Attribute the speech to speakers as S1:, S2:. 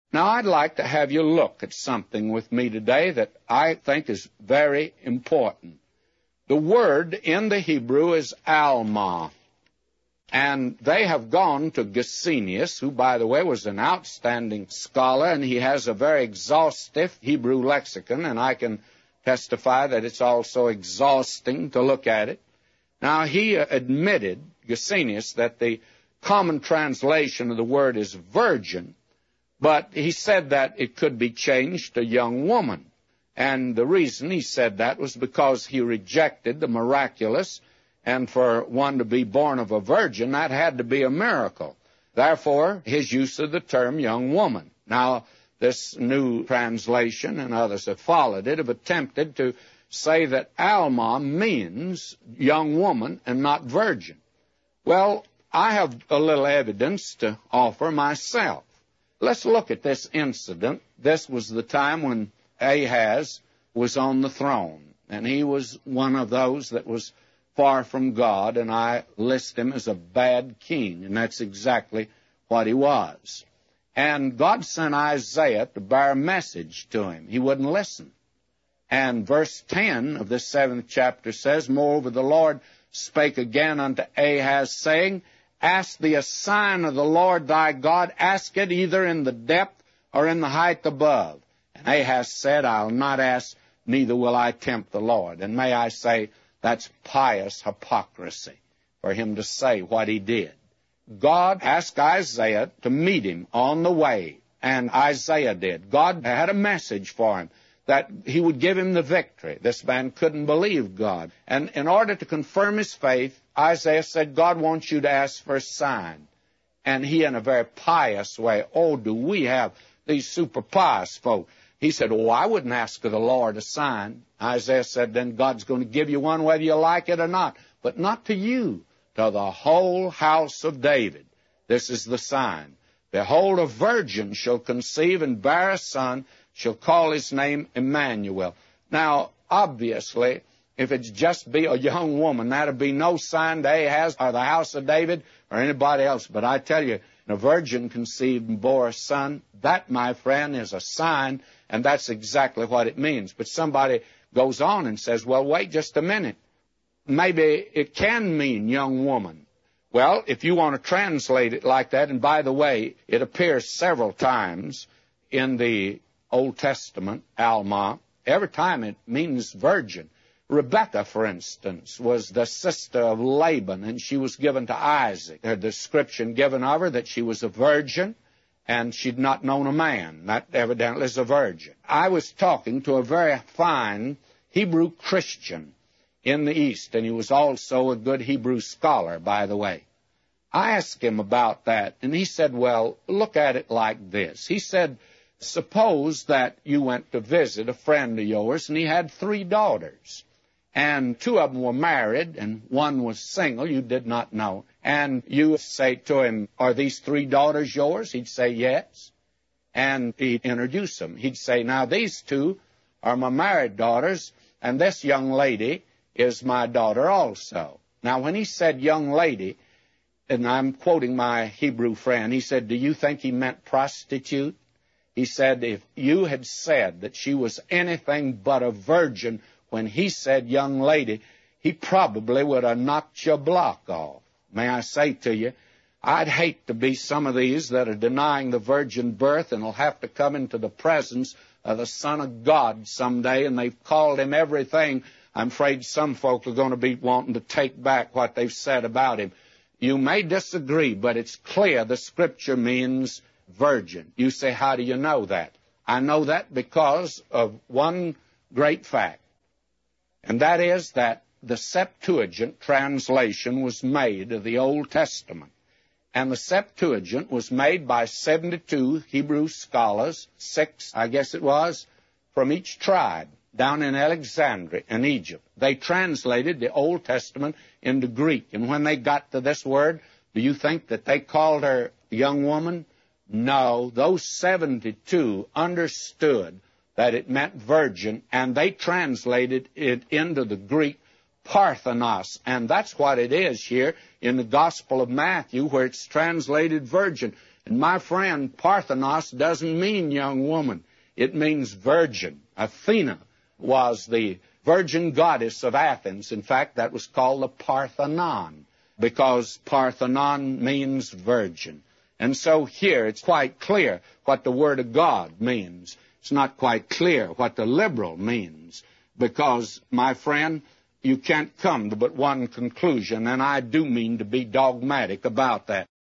S1: Now, I'd like to have you look at something with me today that I think is very important. The word in the Hebrew is Alma. And they have gone to Gesenius, who, by the way, was an outstanding scholar, and he has a very exhaustive Hebrew lexicon, and I can testify that it's also exhausting to look at it. Now, he admitted, Gesenius, that the common translation of the word is virgin, but he said that it could be changed to young woman. And the reason he said that was because he rejected the miraculous, and for one to be born of a virgin, that had to be a miracle. Therefore, his use of the term young woman. Now, this new translation and others that followed it have attempted to say that Alma means young woman and not virgin. Well, I have a little evidence to offer myself. Let's look at this incident. This was the time when Ahaz was on the throne, and he was one of those that was far from God, and I list him as a bad king, and that's exactly what he was. And God sent Isaiah to bear a message to him. He wouldn't listen. And verse 10 of this 7th chapter says, Moreover, the Lord spake again unto Ahaz, saying, Ask thee a sign of the Lord thy God, ask it either in the depth or in the height above. And Ahaz said, I'll not ask, neither will I tempt the Lord. And may I say, that's pious hypocrisy for him to say what he did. God asked Isaiah to meet him on the way, and Isaiah did. God had a message for him that he would give him the victory. This man couldn't believe God. And in order to confirm his faith, Isaiah said, God wants you to ask for a sign. And he, in a very pious way, oh, do we have these super pious folk? He said, oh, I wouldn't ask of the Lord a sign. Isaiah said, then God's going to give you one whether you like it or not. But not to you, to the whole house of David. This is the sign. Behold, a virgin shall conceive and bear a son, shall call his name Emmanuel. Now, obviously, if it's just be a young woman, that'd be no sign to Ahaz or the house of David or anybody else. But I tell you, a virgin conceived and bore a son. That, my friend, is a sign, and that's exactly what it means. But somebody goes on and says, well, wait just a minute. Maybe it can mean young woman. Well, if you want to translate it like that, and by the way, it appears several times in the Old Testament, Alma. Every time it means virgin. Rebekah, for instance, was the sister of Laban, and she was given to Isaac. A description given of her that she was a virgin, and she'd not known a man. That evidently is a virgin. I was talking to a very fine Hebrew Christian in the East, and he was also a good Hebrew scholar, by the way. I asked him about that, and he said, well, look at it like this. He said, suppose that you went to visit a friend of yours, and he had 3 daughters. And 2 of them were married, and 1 was single, you did not know. And you say to him, are these 3 daughters yours? He'd say, yes. And he'd introduce them. He'd say, now these 2 are my married daughters, and this young lady is my daughter also. Now, when he said young lady, and I'm quoting my Hebrew friend, he said, do you think he meant prostitute? He said, if you had said that she was anything but a virgin when he said young lady, he probably would have knocked your block off. May I say to you, I'd hate to be some of these that are denying the virgin birth and will have to come into the presence of the Son of God someday, and they've called him everything. I'm afraid some folk are going to be wanting to take back what they've said about him. You may disagree, but it's clear the Scripture means virgin. You say, how do you know that? I know that because of one great fact, and that is that the Septuagint translation was made of the Old Testament. And the Septuagint was made by 72 Hebrew scholars, 6, I guess it was, from each tribe, down in Alexandria in Egypt. They translated the Old Testament into Greek. And when they got to this word, do you think that they called her young woman? No, those 72 understood that it meant virgin, and they translated it into the Greek Parthenos, and that's what it is here in the Gospel of Matthew, where it's translated virgin. And my friend, Parthenos doesn't mean young woman. It means virgin. Athena was the virgin goddess of Athens. In fact, that was called the Parthenon, because Parthenon means virgin. And so here it's quite clear what the Word of God means. It's not quite clear what the liberal means, because, my friend, you can't come to but one conclusion, and I do mean to be dogmatic about that.